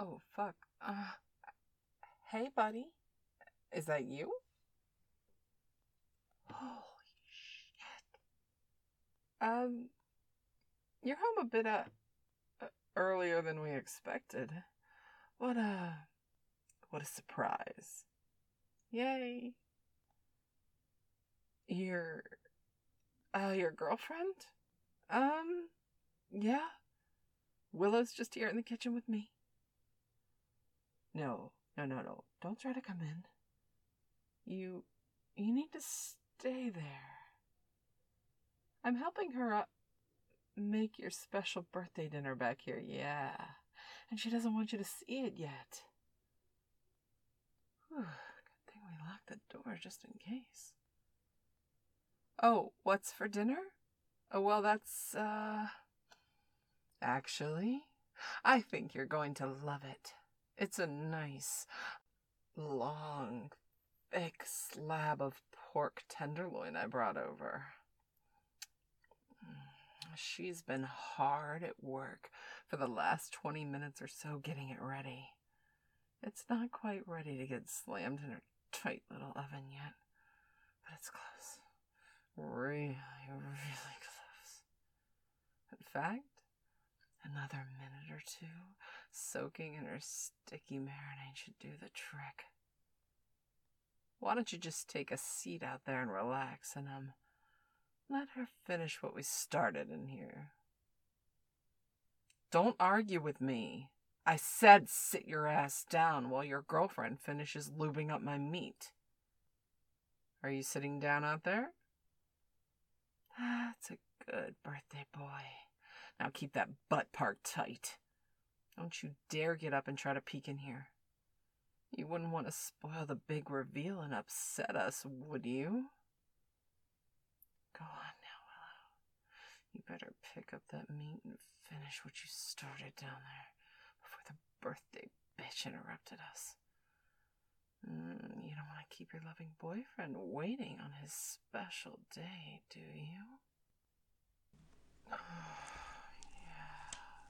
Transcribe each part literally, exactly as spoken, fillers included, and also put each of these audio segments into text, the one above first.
Oh, fuck. Uh, hey, buddy. Is that you? Holy shit. Um, you're home a bit, uh, uh, earlier than we expected. What a, what a surprise. Yay. Your, uh, your girlfriend? Um, yeah. Willow's just here in the kitchen with me. No, no, no, no. Don't try to come in. You, you need to stay there. I'm helping her up make your special birthday dinner back here, yeah. And she doesn't want you to see it yet. Whew, good thing we locked the door just in case. Oh, what's for dinner? Oh, well, that's, uh... Actually, I think you're going to love it. It's a nice, long, thick slab of pork tenderloin I brought over. She's been hard at work for the last twenty minutes or so getting it ready. It's not quite ready to get slammed in her tight little oven yet, but it's close. Really, really close. In fact, another minute or two soaking in her sticky marinade should do the trick. Why don't you just take a seat out there and relax and, um, let her finish what we started in here. Don't argue with me. I said sit your ass down while your girlfriend finishes lubing up my meat. Are you sitting down out there? That's a good birthday boy. Now keep that butt parked tight. Don't you dare get up and try to peek in here. You wouldn't want to spoil the big reveal and upset us, would you? Go on now, Willow. You better pick up that meat and finish what you started down there before the birthday bitch interrupted us. Mm, you don't want to keep your loving boyfriend waiting on his special day, do you? Oh, yeah.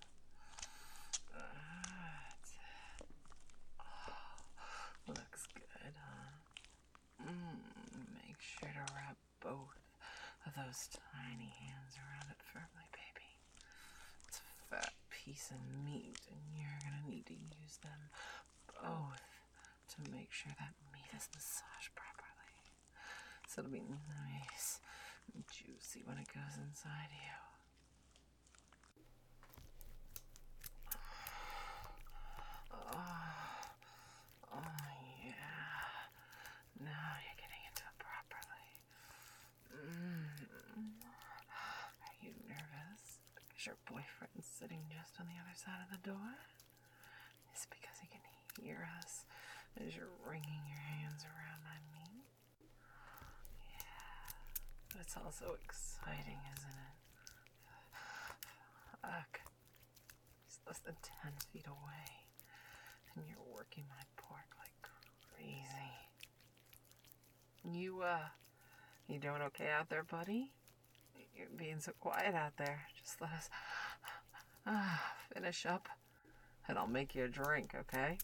That's it. Oh, looks good, huh? Mm, make sure to wrap both of those tiny hands around it firmly, baby. It's a fat piece of meat, and you're gonna need to use them both to make sure that meat is massaged properly. So it'll be nice and juicy when it goes inside you. Oh, oh yeah. Now you're getting into it properly. Mm. Are you nervous because your boyfriend's sitting just on the other side of the door? It's because he can hear us as you're wringing your hands around my meat. Yeah, but it's also exciting, isn't it? Fuck. He's less than ten feet away, and you're working my pork like crazy. You, uh, you doing okay out there, buddy? You're being so quiet out there. Just let us uh, finish up, and I'll make you a drink, okay?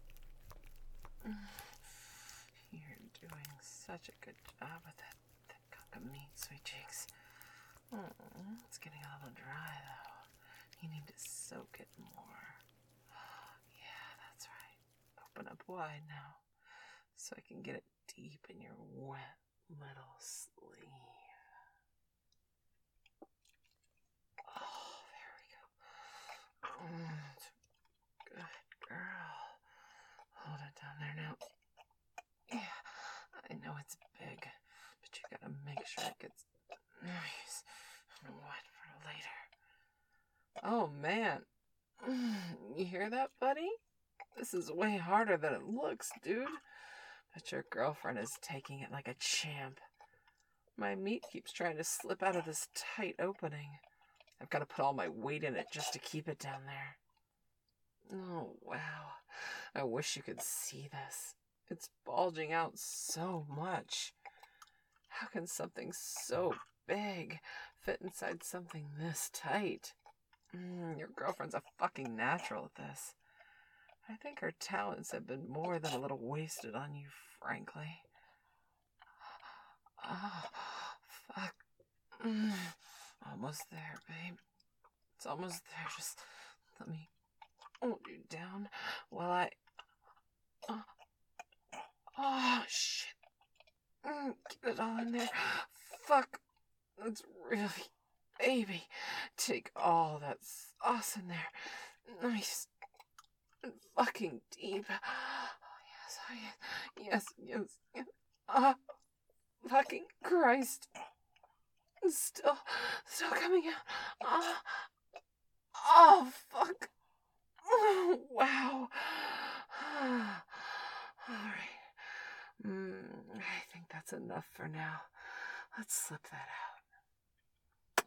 You're doing such a good job with that, that hunk of meat, sweet cheeks. Oh, it's getting a little dry, though. You need to soak it more. Yeah, that's right. Open up wide now, so I can get it deep in your wet little sleeve. Oh, there we go. Oh, good girl. Hold it down there now. Yeah, I know it's big, but you gotta make sure it gets nice and wet for later. Oh, man. You hear that, buddy? This is way harder than it looks, dude. But your girlfriend is taking it like a champ. My meat keeps trying to slip out of this tight opening. I've got to put all my weight in it just to keep it down there. Oh, wow. I wish you could see this. It's bulging out so much. How can something so big fit inside something this tight? Mm, your girlfriend's a fucking natural at this. I think her talents have been more than a little wasted on you, frankly. Oh, fuck. Mm. Almost there, babe. It's almost there. Just let me hold you down while I... Oh, oh shit. Mm, get it all in there. Fuck. That's really... Baby, take all that sauce in there. Nice and fucking deep. Oh, yes, oh, yes, yes, yes, yes. Ah, fucking Christ. It's still, still coming out. Ah, oh, fuck. Oh, wow. All right. Mm, I think that's enough for now. Let's slip that out.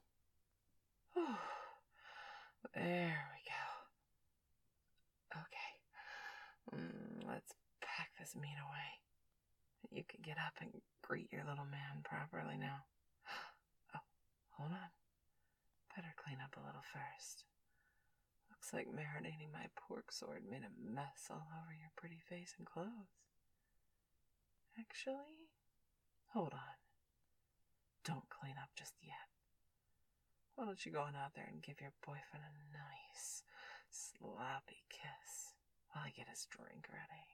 There we go. Okay. Mm, let's pack this meat away. You can get up and greet your little man properly now. Oh, hold on. Better clean up a little first. Looks like marinating my pork sword made a mess all over your pretty face and clothes. Actually, hold on. Don't clean up just yet. Why don't you go on out there and give your boyfriend a nice, sloppy kiss while I get his drink ready?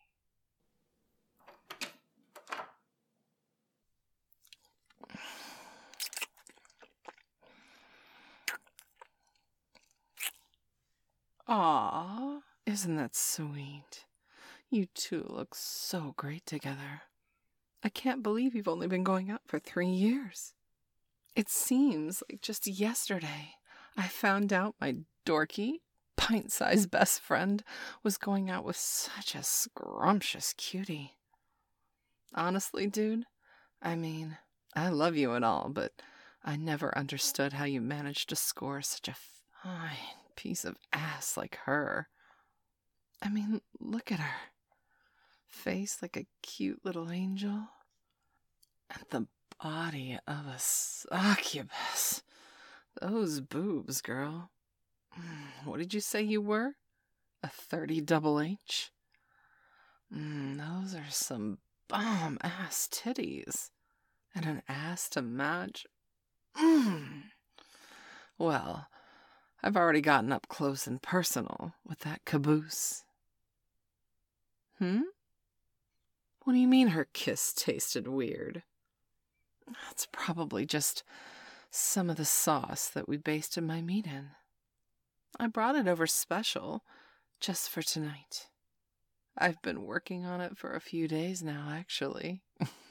Aw, isn't that sweet? You two look so great together. I can't believe you've only been going out for three years. It seems like just yesterday I found out my dorky, pint-sized best friend was going out with such a scrumptious cutie. Honestly, dude, I mean, I love you and all, but I never understood how you managed to score such a fine piece of ass like her. I mean, look at her. Face like a cute little angel. And the body of a succubus. Those boobs, girl. What did you say you were? A thirty double H? Mm, those are some bomb-ass titties. And an ass to match. Mm. Well, I've already gotten up close and personal with that caboose. Hmm? What do you mean her kiss tasted weird? That's probably just some of the sauce that we basted my meat in. I brought it over special, just for tonight. I've been working on it for a few days now, actually.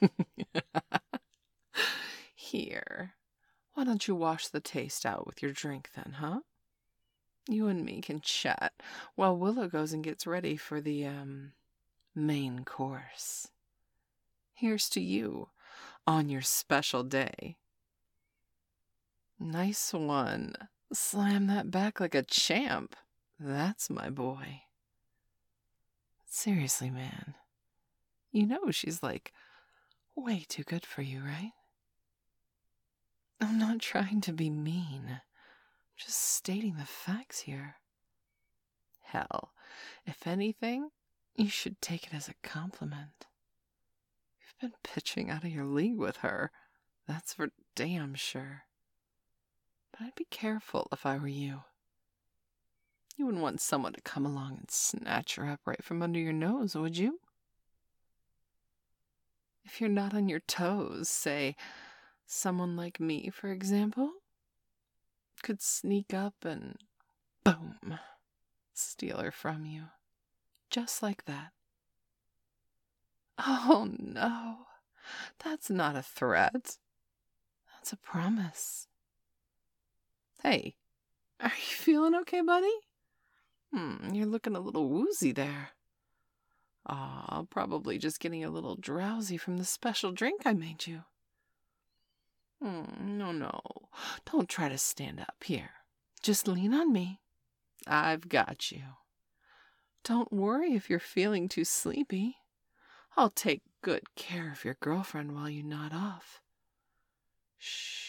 Here, why don't you wash the taste out with your drink then, huh? You and me can chat while Willow goes and gets ready for the, um, main course. Here's to you on your special day. Nice one. Slam that back like a champ. That's my boy. Seriously, man. You know she's like way too good for you, right? I'm not trying to be mean. Just stating the facts here. Hell, if anything, you should take it as a compliment. You've been pitching out of your league with her. That's for damn sure. But I'd be careful if I were you. You wouldn't want someone to come along and snatch her up right from under your nose, would you? If you're not on your toes, say, someone like me, for example, could sneak up and, boom, steal her from you. Just like that. Oh, no. That's not a threat. That's a promise. Hey, are you feeling okay, buddy? Hmm, you're looking a little woozy there. Aw, probably just getting a little drowsy from the special drink I made you. Hmm, no, no. Don't try to stand up here. Just lean on me. I've got you. Don't worry if you're feeling too sleepy. I'll take good care of your girlfriend while you nod off. Shh.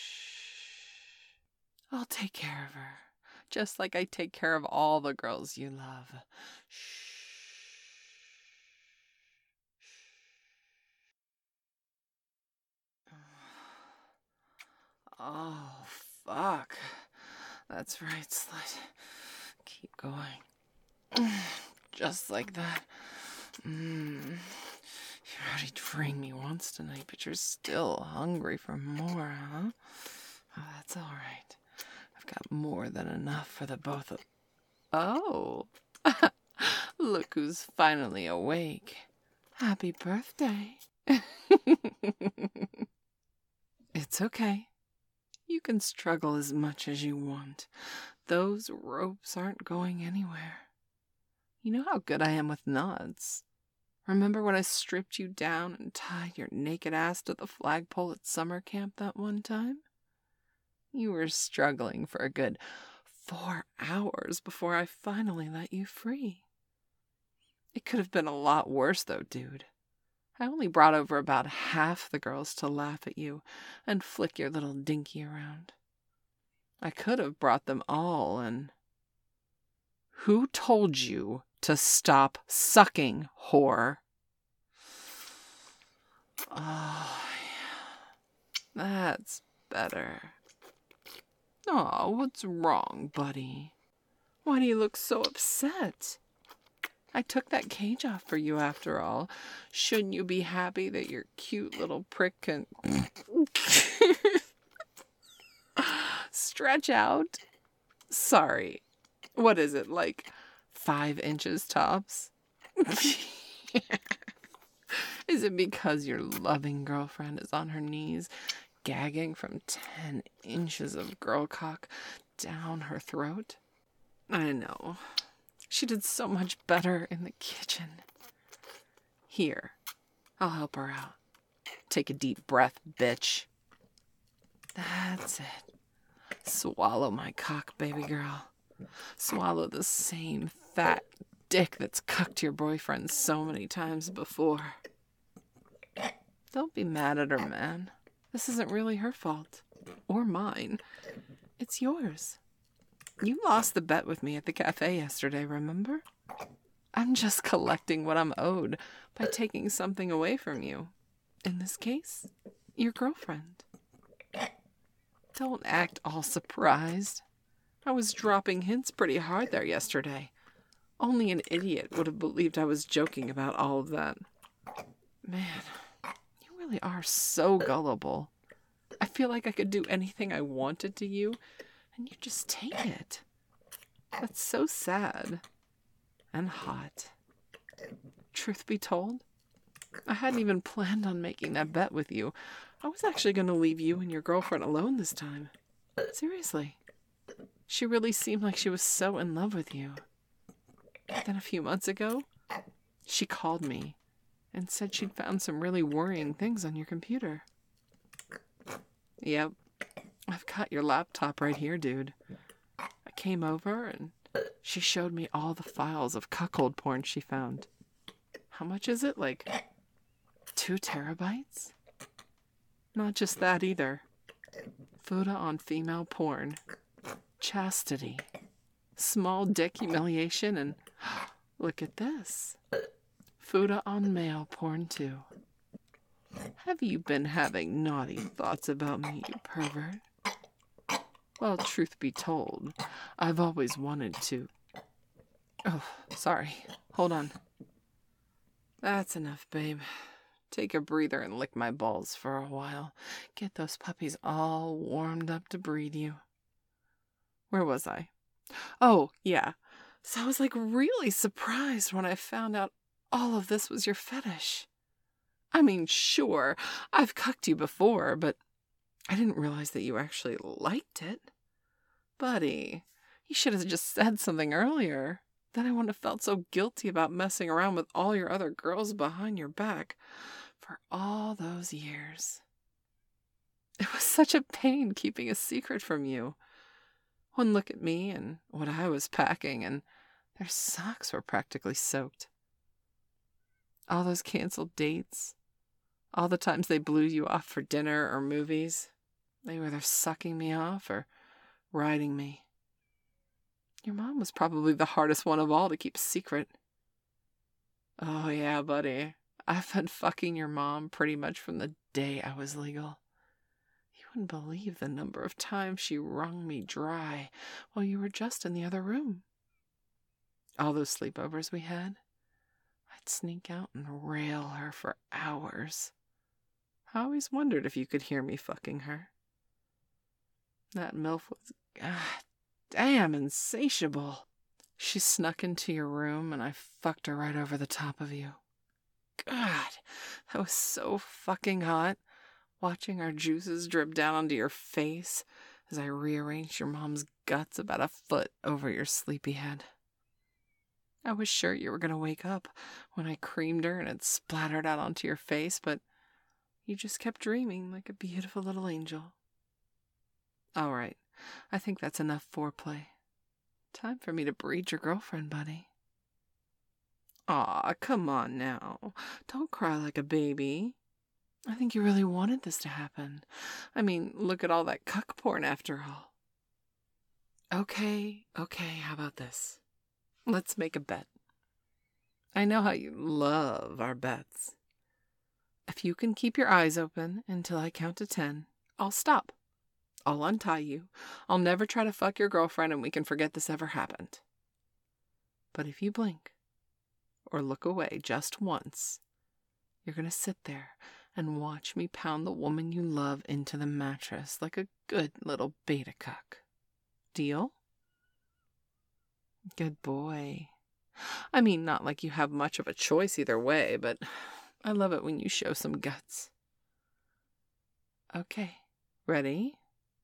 I'll take care of her, just like I take care of all the girls you love. Shh. Oh, fuck. That's right, slut. Keep going. Just like that. Mmm. You already freed me once tonight, but you're still hungry for more, huh? Oh, that's all right. I've got more than enough for the both of... Oh. Look who's finally awake. Happy birthday. It's okay. You can struggle as much as you want. Those ropes aren't going anywhere. You know how good I am with knots. Remember when I stripped you down and tied your naked ass to the flagpole at summer camp that one time? You were struggling for a good four hours before I finally let you free. It could have been a lot worse though, dude. I only brought over about half the girls to laugh at you and flick your little dinky around. I could have brought them all and... Who told you to stop sucking, whore? Oh, yeah. That's better. Aw, what's wrong, buddy? Why do you look so upset? I took that cage off for you after all. Shouldn't you be happy that your cute little prick can stretch out? Sorry. What is it, like five inches tops? Is it because your loving girlfriend is on her knees, gagging from ten inches of girl cock down her throat? I know. She did so much better in the kitchen. Here, I'll help her out. Take a deep breath, bitch. That's it. Swallow my cock, baby girl. Swallow the same fat dick that's cucked your boyfriend so many times before. Don't be mad at her, man. This isn't really her fault. Or mine. It's yours. You lost the bet with me at the cafe yesterday, remember? I'm just collecting what I'm owed by taking something away from you. In this case, your girlfriend. Don't act all surprised. I was dropping hints pretty hard there yesterday. Only an idiot would have believed I was joking about all of that. Man, you really are so gullible. I feel like I could do anything I wanted to you, and you just take it. That's so sad. And hot. Truth be told, I hadn't even planned on making that bet with you. I was actually going to leave you and your girlfriend alone this time. Seriously. She really seemed like she was so in love with you. Then a few months ago, she called me and said she'd found some really worrying things on your computer. Yep, I've got your laptop right here, dude. I came over and she showed me all the files of cuckold porn she found. How much is it? Like two terabytes? Not just that either. Fuda on female porn. Chastity. Small dick humiliation, and look at this. Fuda on male porn too. Have you been having naughty thoughts about me, you pervert? Well, truth be told, I've always wanted to... Oh, sorry. Hold on. That's enough, babe. Take a breather and lick my balls for a while. Get those puppies all warmed up to breed you. Where was I? Oh, yeah. So I was like really surprised when I found out all of this was your fetish. I mean, sure, I've cucked you before, but I didn't realize that you actually liked it. Buddy, you should have just said something earlier. Then I wouldn't have felt so guilty about messing around with all your other girls behind your back for all those years. It was such a pain keeping a secret from you. One look at me and what I was packing, and their socks were practically soaked. All those canceled dates, all the times they blew you off for dinner or movies, they were either sucking me off or riding me. Your mom was probably the hardest one of all to keep secret. Oh yeah, buddy. I've been fucking your mom pretty much from the day I was legal. You wouldn't believe the number of times she wrung me dry while you were just in the other room. All those sleepovers we had, I'd sneak out and rail her for hours. I always wondered if you could hear me fucking her. That MILF was, god damn, insatiable. She snuck into your room and I fucked her right over the top of you. God, that was so fucking hot. Watching our juices drip down onto your face as I rearranged your mom's guts about a foot over your sleepy head. I was sure you were going to wake up when I creamed her and it splattered out onto your face, but you just kept dreaming like a beautiful little angel. All right, I think that's enough foreplay. Time for me to breed your girlfriend, buddy. Aw, come on now. Don't cry like a baby. I think you really wanted this to happen. I mean, look at all that cuck porn after all. Okay, okay, how about this? Let's make a bet. I know how you love our bets. If you can keep your eyes open until I count to ten, I'll stop. I'll untie you. I'll never try to fuck your girlfriend and we can forget this ever happened. But if you blink or look away just once, you're going to sit there and watch me pound the woman you love into the mattress like a good little beta cuck. Deal? Good boy. I mean, not like you have much of a choice either way, but I love it when you show some guts. Okay, ready?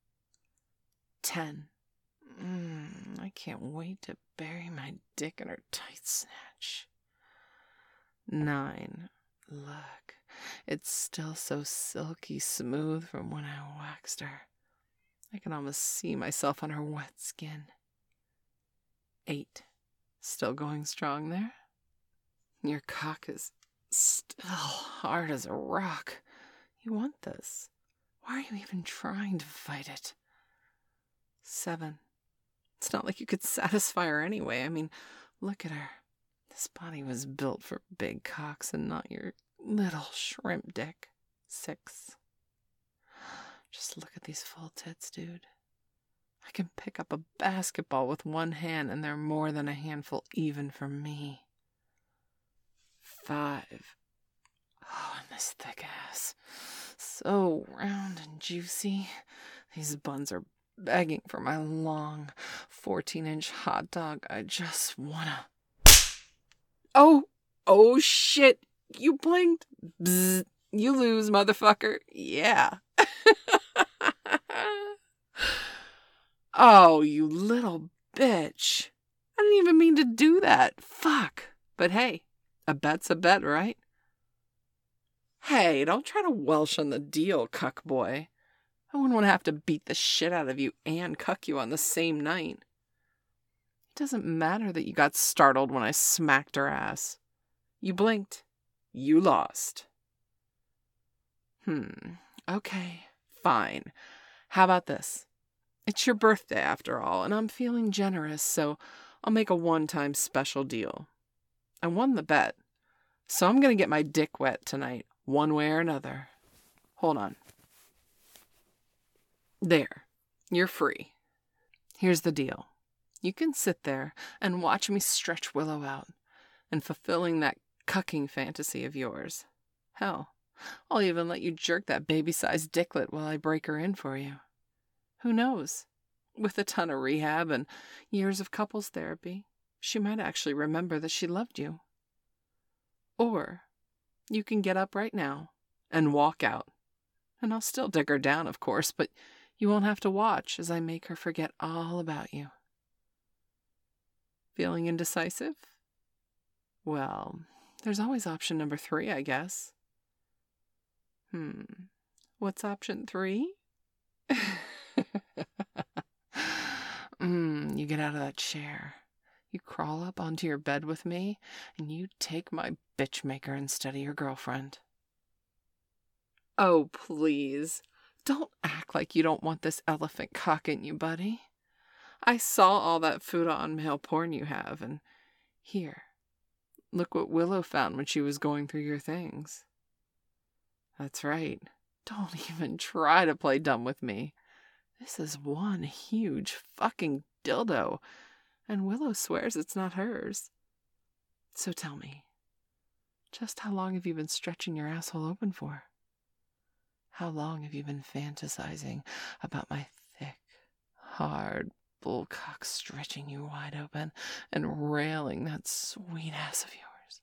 Ten. Mm, I can't wait to bury my dick in her tight snatch. Nine. Look, it's still so silky smooth from when I waxed her. I can almost see myself on her wet skin. Eight. Still going strong there? Your cock is still hard as a rock. You want this. Why are you even trying to fight it? Seven. It's not like you could satisfy her anyway. I mean, look at her. This body was built for big cocks and not your little shrimp dick. Six. Just look at these full tits, dude. I can pick up a basketball with one hand and they're more than a handful even for me. Five. Oh, and this thick ass. So round and juicy. These buns are begging for my long fourteen-inch hot dog. I just wanna... Oh! Oh, shit! You blinked! Bzz. You lose, motherfucker. Yeah. Oh, you little bitch. I didn't even mean to do that. Fuck. But hey, a bet's a bet, right? Hey, don't try to Welsh on the deal, cuck boy. I wouldn't want to have to beat the shit out of you and cuck you on the same night. It doesn't matter that you got startled when I smacked her ass. You blinked. You lost. Hmm. Okay, fine. How about this? It's your birthday after all, and I'm feeling generous, so I'll make a one-time special deal. I won the bet, so I'm going to get my dick wet tonight, one way or another. Hold on. There. You're free. Here's the deal. You can sit there and watch me stretch Willow out and fulfilling that cucking fantasy of yours. Hell, I'll even let you jerk that baby-sized dicklet while I break her in for you. Who knows? With a ton of rehab and years of couples therapy, she might actually remember that she loved you. Or you can get up right now and walk out. And I'll still dig her down, of course, but you won't have to watch as I make her forget all about you. Feeling indecisive? Well, there's always option number three, I guess. Hmm. What's option three? mm, you get out of that chair. You crawl up onto your bed with me, and you take my bitch maker instead of your girlfriend. Oh, please. Don't act like you don't want this elephant cock in you, buddy. I saw all that food on male porn you have, and here, look what Willow found when she was going through your things. That's right. Don't even try to play dumb with me. This is one huge fucking dildo, and Willow swears it's not hers. So tell me, just how long have you been stretching your asshole open for? How long have you been fantasizing about my thick, hard bullcock stretching you wide open and railing that sweet ass of yours?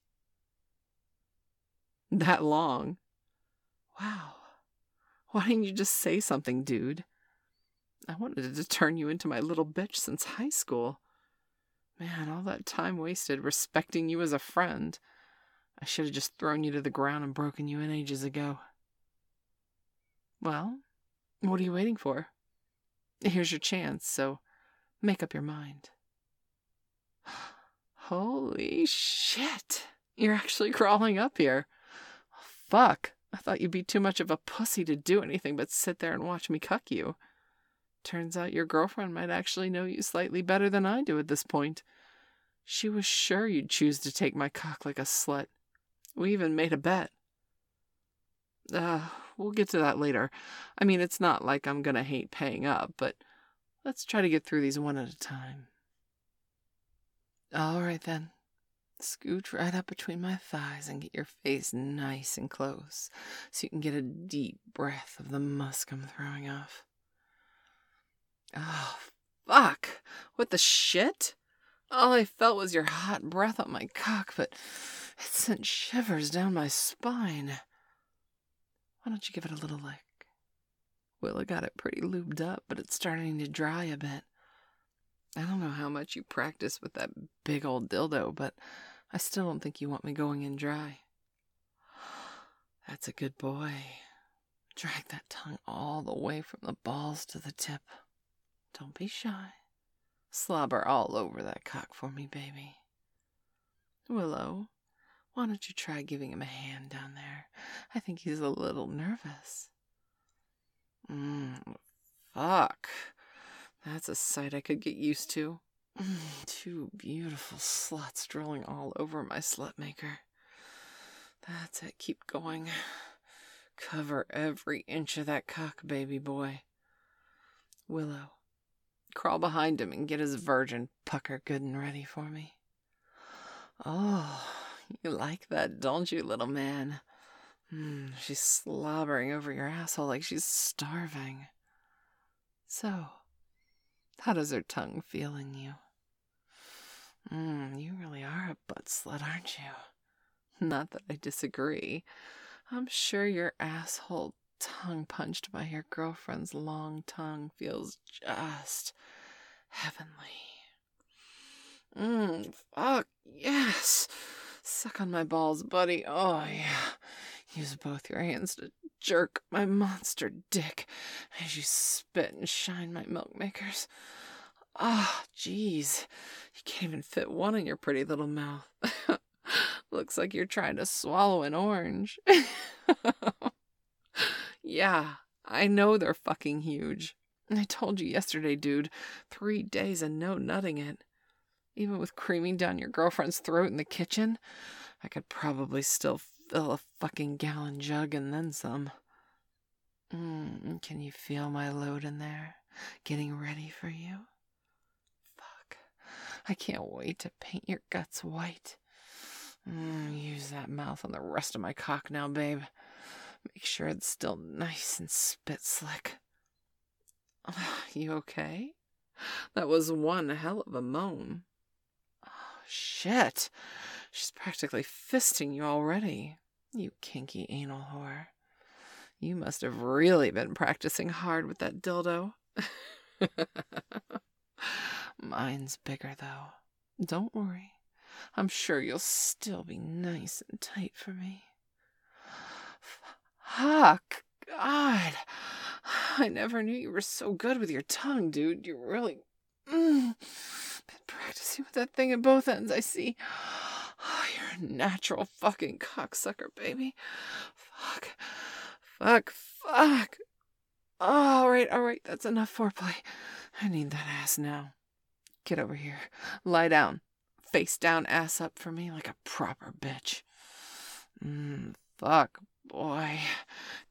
That long? Wow. Why didn't you just say something, dude? I wanted to turn you into my little bitch since high school. Man, all that time wasted respecting you as a friend. I should have just thrown you to the ground and broken you in ages ago. Well, what are you waiting for? Here's your chance, so make up your mind. Holy shit! You're actually crawling up here. Fuck, I thought you'd be too much of a pussy to do anything but sit there and watch me cuck you. Turns out your girlfriend might actually know you slightly better than I do at this point. She was sure you'd choose to take my cock like a slut. We even made a bet. Uh, we'll get to that later. I mean, it's not like I'm gonna hate paying up, but let's try to get through these one at a time. All right then. Scooch right up between my thighs and get your face nice and close so you can get a deep breath of the musk I'm throwing off. Oh, fuck. What the shit? All I felt was your hot breath on my cock, but it sent shivers down my spine. Why don't you give it a little lick? Willa got it pretty lubed up, but it's starting to dry a bit. I don't know how much you practice with that big old dildo, but I still don't think you want me going in dry. That's a good boy. Drag that tongue all the way from the balls to the tip. Don't be shy. Slobber all over that cock for me, baby. Willow, why don't you try giving him a hand down there? I think he's a little nervous. Mmm, fuck. That's a sight I could get used to. Mm, two beautiful sluts drooling all over my slut maker. That's it, keep going. Cover every inch of that cock, baby boy. Willow, crawl behind him and get his virgin pucker good and ready for me. Oh, you like that, don't you, little man? Mm, she's slobbering over your asshole like she's starving. So, how does her tongue feel in you? Mm, you really are a butt slut, aren't you? Not that I disagree. I'm sure your asshole tongue punched by your girlfriend's long tongue feels just heavenly. Mmm, fuck, yes. Suck on my balls, buddy. Oh, yeah. Use both your hands to jerk my monster dick as you spit and shine my milk makers. Ah, oh, jeez. You can't even fit one in your pretty little mouth. Looks like you're trying to swallow an orange. Yeah, I know they're fucking huge. I told you yesterday, dude. Three days and no nutting it. Even with creaming down your girlfriend's throat in the kitchen, I could probably still fill a fucking gallon jug and then some. Mm, can you feel my load in there? Getting ready for you? Fuck. I can't wait to paint your guts white. Mm, use that mouth on the rest of my cock now, babe. Make sure it's still nice and spit slick. You okay? That was one hell of a moan. Oh, shit. She's practically fisting you already. You kinky anal whore. You must have really been practicing hard with that dildo. Mine's bigger, though. Don't worry. I'm sure you'll still be nice and tight for me. Fuck, God. I never knew you were so good with your tongue, dude. You really... Mm, been practicing with that thing at both ends, I see. Oh, you're a natural fucking cocksucker, baby. Fuck. Fuck. Fuck. Oh, all right, all right. That's enough foreplay. I need that ass now. Get over here. Lie down. Face down, ass up for me like a proper bitch. Mmm, fuck, boy.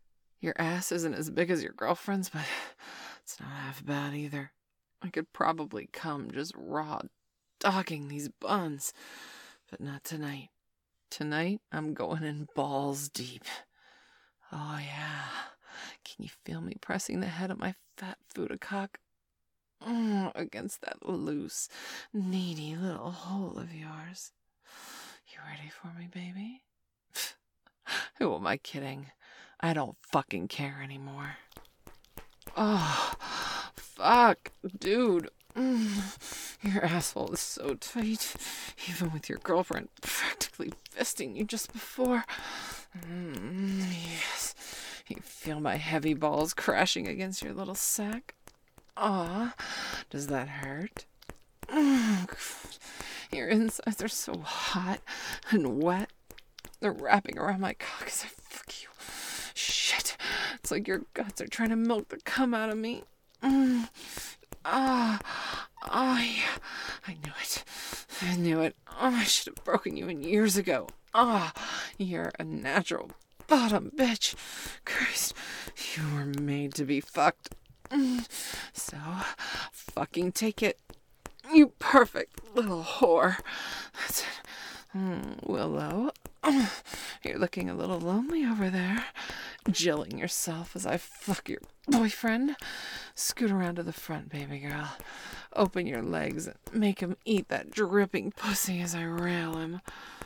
Your ass isn't as big as your girlfriend's, but it's not half bad either. I could probably come just raw dogging these buns, but not tonight. Tonight, I'm going in balls deep. Oh, yeah. Can you feel me pressing the head of my fat Fuda cock mm, against that loose, needy little hole of yours? You ready for me, baby? Who am I kidding? I don't fucking care anymore. Oh, fuck, dude. Mm, your asshole is so tight, even with your girlfriend practically fisting you just before. Mm, yes, you feel my heavy balls crashing against your little sack? Aw, does that hurt? Mm, your insides are so hot and wet. They're wrapping around my cock as I fuck you. Shit, it's like your guts are trying to milk the cum out of me. Mm. Ah, oh, yeah, I knew it. I knew it. Oh, I should have broken you in years ago. Ah, oh, you're a natural bottom bitch. Christ, you were made to be fucked. Mm. So, fucking take it. You perfect little whore. That's it. Mm, Willow, you're looking a little lonely over there. Jilling yourself as I fuck your boyfriend. Scoot around to the front, baby girl. Open your legs and make him eat that dripping pussy as I rail him.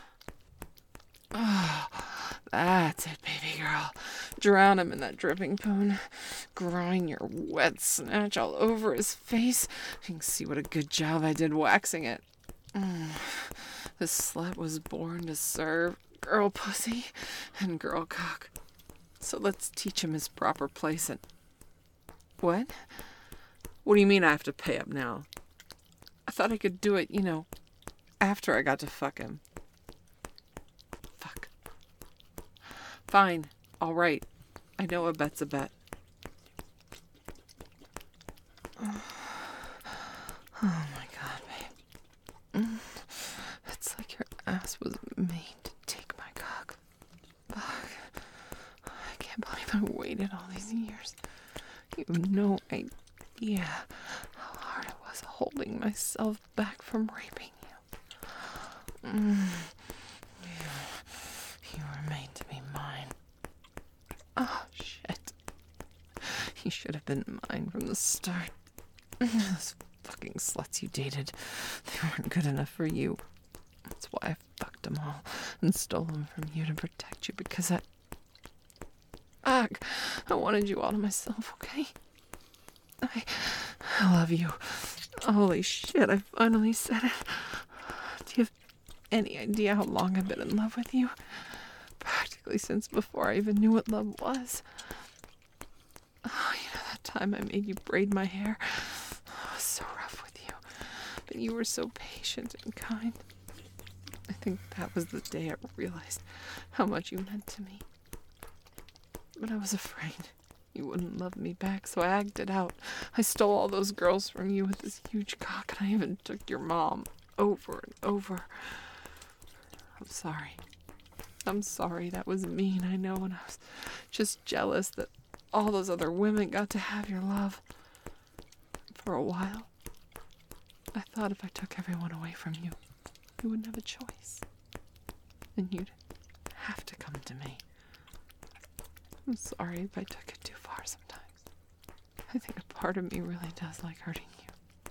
Oh, that's it, baby girl. Drown him in that dripping poon. Grind your wet snatch all over his face. You can see what a good job I did waxing it. Mm. This slut was born to serve girl pussy and girl cock. So let's teach him his proper place and... What? What do you mean I have to pay up now? I thought I could do it, you know, after I got to fuck him. Fuck. Fine. All right. I know a bet's a bet. Oh, my God, babe. Mm. It's like your ass was made to take my cock. Fuck. I can't believe I waited all these years. You have no idea how hard it was holding myself back from raping you. Mm. You, you were made to be mine. Oh, shit. You should have been mine from the start. Those fucking sluts you dated, they weren't good enough for you. That's why I fucked them all and stole them from you to protect you, because I... Fuck. I wanted you all to myself, okay? I... I love you. Holy shit, I finally said it. Do you have any idea how long I've been in love with you? Practically since before I even knew what love was. Oh, you know that time I made you braid my hair? I was so rough with you, but you were so patient and kind. I think that was the day I realized how much you meant to me. But I was afraid you wouldn't love me back, so I acted out. I stole all those girls from you with this huge cock, and I even took your mom over and over. I'm sorry. I'm sorry, that was mean, I know, and I was just jealous that all those other women got to have your love. For a while, I thought if I took everyone away from you, you wouldn't have a choice. And you'd have to come to me. I'm sorry if I took it too far sometimes. I think a part of me really does like hurting you.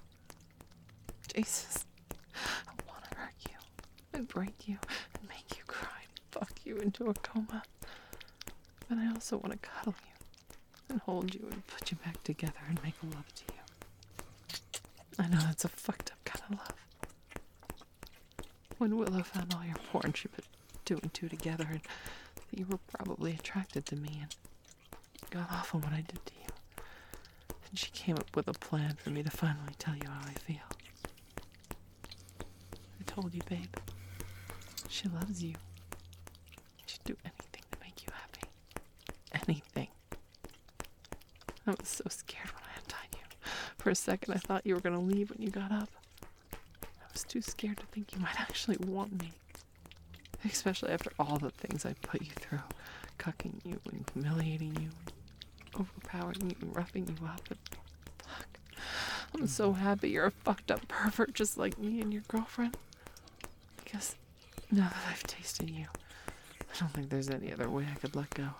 Jesus, I want to hurt you and break you and make you cry and fuck you into a coma. But I also want to cuddle you and hold you and put you back together and make love to you. I know that's a fucked up kind of love. When Willow found all your porn, she put two and two together and that you were probably attracted to me and got off on what I did to you. And she came up with a plan for me to finally tell you how I feel. I told you, babe. She loves you. She'd do anything to make you happy. Anything. I was so scared when I untied you. For a second, I thought you were going to leave when you got up. I was too scared to think you might actually want me. Especially after all the things I put you through. Cucking you and humiliating you. overpowering you and roughing you up. And fuck, I'm so happy you're a fucked up pervert just like me and your girlfriend. Because now that I've tasted you, I don't think there's any other way I could let go.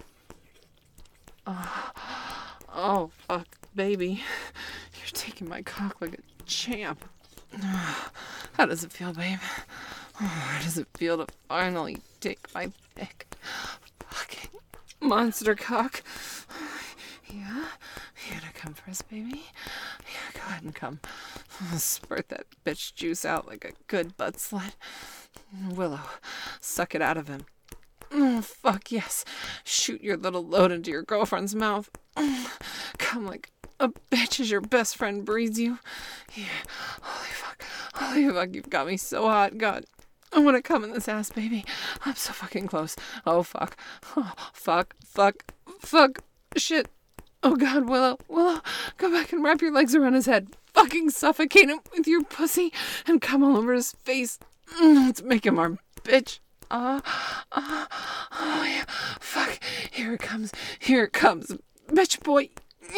Oh, oh fuck, baby. You're taking my cock like a champ. How does it feel, babe? Oh, how does it feel to finally take my thick fucking monster cock? Yeah? You gonna come first, baby? Yeah, go ahead and come. I'll spurt that bitch juice out like a good butt slut. Willow, suck it out of him. Oh, fuck yes. Shoot your little load into your girlfriend's mouth. Come like a bitch as your best friend breeds you. Yeah. Holy fuck. Holy fuck, you've got me so hot. God, I want to come in this ass, baby. I'm so fucking close. Oh, fuck. Oh, fuck. Fuck. Fuck. Shit. Oh, God, Willow. Willow, go back and wrap your legs around his head. Fucking suffocate him with your pussy and come all over his face. Let's make him our bitch. Ah, uh, ah, uh, oh, yeah. Fuck. Here it comes. Here it comes. Bitch boy.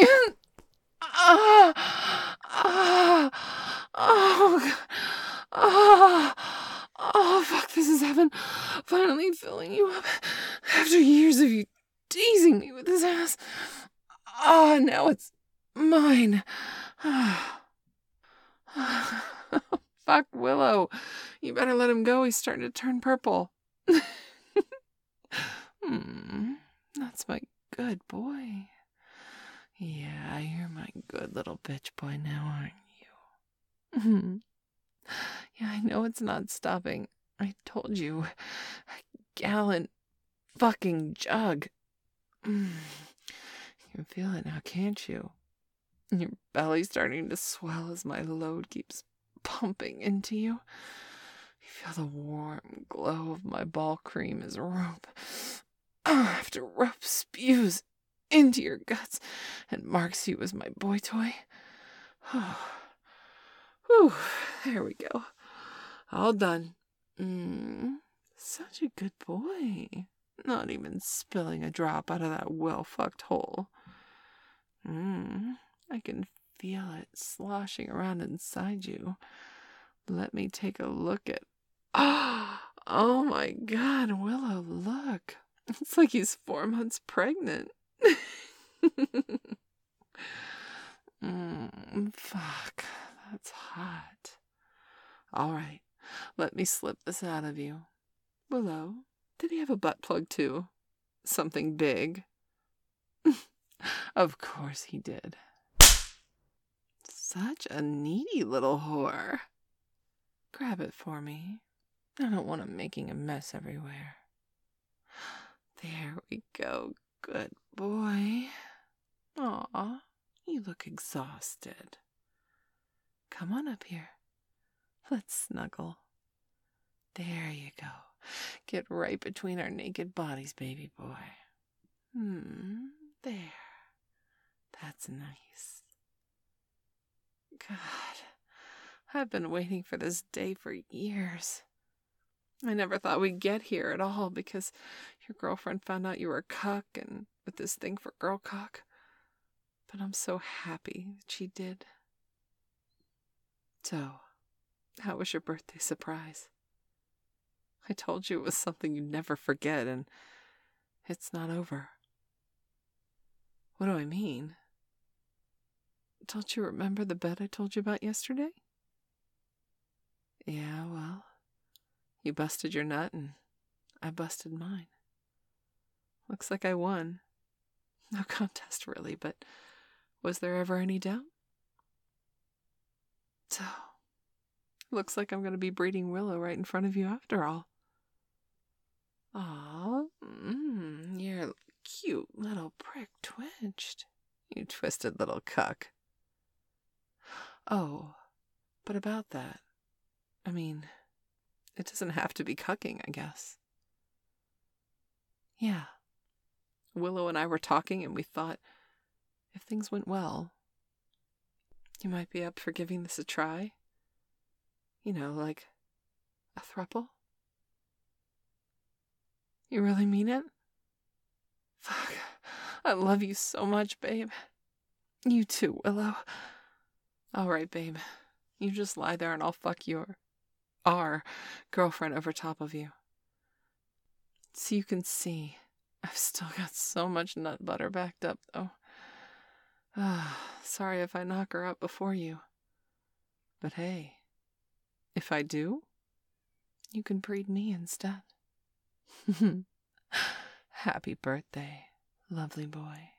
Ah, ah, oh, God. Oh, oh, fuck, this is heaven. Finally filling you up after years of you teasing me with this ass. Oh, now it's mine. Fuck, Willow. You better let him go. He's starting to turn purple. Hmm, that's my good boy. Yeah, you're my good little bitch boy now, aren't you? Yeah, I know it's not stopping. I told you. A gallon fucking jug. Mm. You can feel it now, can't you? Your belly's starting to swell as my load keeps pumping into you. You feel the warm glow of my ball cream as rope after rope spews into your guts and marks you as my boy toy. Whew, there we go. All done. Mm, such a good boy. Not even spilling a drop out of that well-fucked hole. Mm, I can feel it sloshing around inside you. Let me take a look at... Oh my God, Willow, look. It's like he's four months pregnant. mm, fuck, that's hot. All right, let me slip this out of you. Willow, did he have a butt plug too? Something big? Of course he did. Such a needy little whore. Grab it for me. I don't want him making a mess everywhere. There we go. Good boy. Aw, you look exhausted. Come on up here. Let's snuggle. There you go. Get right between our naked bodies, baby boy. Hmm, there. That's nice. God, I've been waiting for this day for years. I never thought we'd get here at all because your girlfriend found out you were a cuck and with this thing for girl cock. But I'm so happy that she did. So, how was your birthday surprise? I told you it was something you'd never forget, and it's not over. What do I mean? Don't you remember the bed I told you about yesterday? Yeah, well, you busted your nut and I busted mine. Looks like I won. No contest really, but was there ever any doubt? So, looks like I'm going to be breeding Willow right in front of you after all. Aw, mm, your cute little prick twitched. You twisted little cuck. Oh, but about that, I mean, it doesn't have to be cucking, I guess. Yeah. Willow and I were talking and we thought, if things went well, you might be up for giving this a try. You know, like a throuple. You really mean it? Fuck. I love you so much, babe. You too, Willow. All right, babe. You just lie there and I'll fuck your... our girlfriend over top of you. So you can see, I've still got so much nut butter backed up, though. Ah, sorry if I knock her up before you. But hey, if I do, you can breed me instead. Happy birthday, lovely boy.